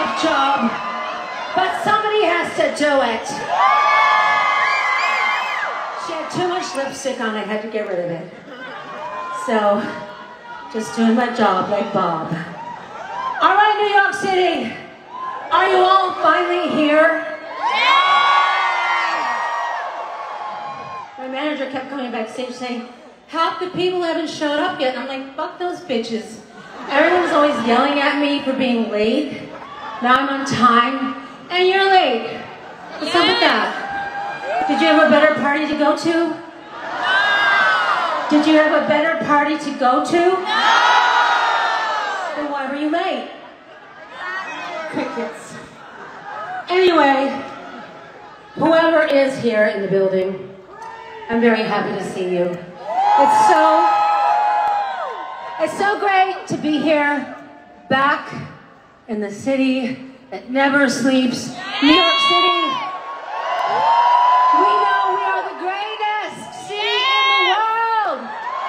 tough job, but somebody has to do it. She had too much lipstick on, I had to get rid of it. So, just doing my job like Bob. All right, New York City, are you all finally here? My manager kept coming backstage saying, half the people haven't showed up yet. And I'm like, fuck those bitches. Everyone was always yelling at me for being late. Now I'm on time, and you're late. What's up with that? Did you have a better party to go to? No! Did you have a better party to go to? No! Then why were you late? Crickets. Anyway, whoever is here in the building, I'm very happy to see you. It's so great to be here, back in the city that never sleeps, New York City. We know we are the greatest city in the world.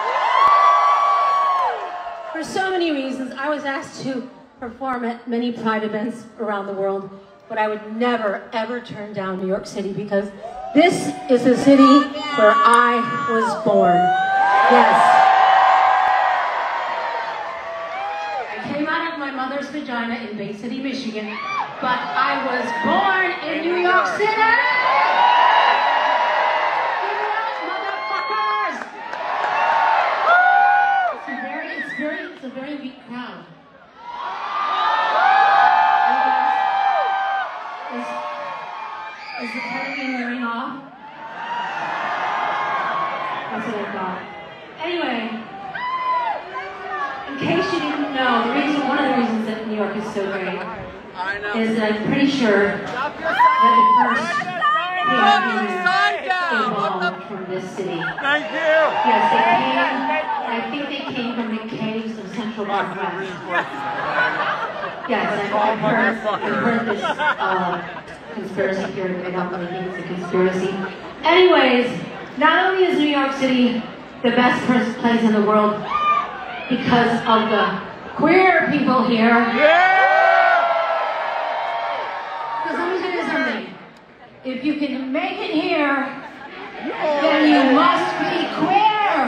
For so many reasons, I was asked to perform at many Pride events around the world, but I would never, ever turn down New York City because this is the city where I was born. Yes. I came out of my mother's vagina in Bay City, Michigan, but I was born in New York City! Give it up, motherfuckers! It's a very weak crowd. Is the ketamine wearing off? That's what I thought. Anyway, in case you didn't know, one of the reasons that New York is so great is that I'm pretty sure that the first evolved from this city. Thank you! Yes, I think they came from the caves of Central Park West. Yes, I've heard this conspiracy theory. I don't really think it's a conspiracy. Anyways, not only is New York City the best place in the world because of the queer people here. Because let me tell you something. If you can make it here, then you must be queer.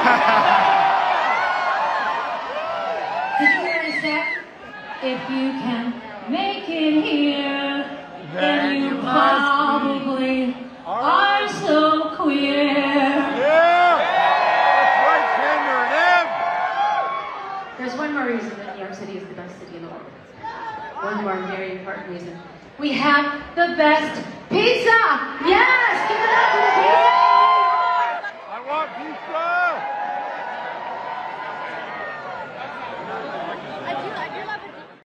Did you hear what I said? If you can make it here, then you probably are so queer. Yeah! That's right, Cameron. There's one more reason that New York City is the best city in the world. One more very important reason. We have the best pizza! Yes! Give it up for the